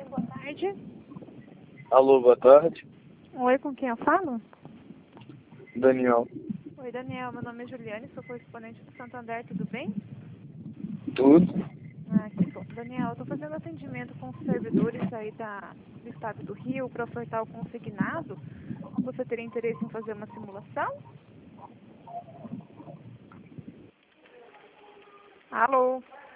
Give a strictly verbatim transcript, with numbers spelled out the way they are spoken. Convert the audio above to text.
Boa tarde. Alô, boa tarde. Oi, com quem eu falo? Daniel. Oi, Daniel. Meu nome é Juliane, sou correspondente do Santander, tudo bem? Tudo? Ah, que bom. Daniel, eu estou fazendo atendimento com os servidores aí da, do estado do Rio para ofertar o consignado. Você teria interesse em fazer uma simulação? Alô?